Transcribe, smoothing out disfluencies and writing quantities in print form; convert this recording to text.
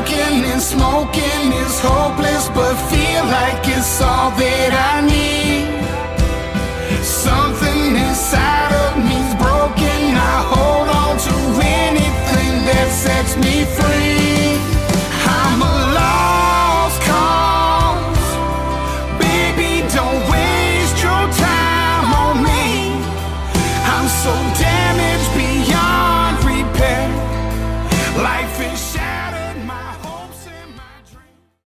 drinking and smoking is hopeless, but feel like it's all that I need.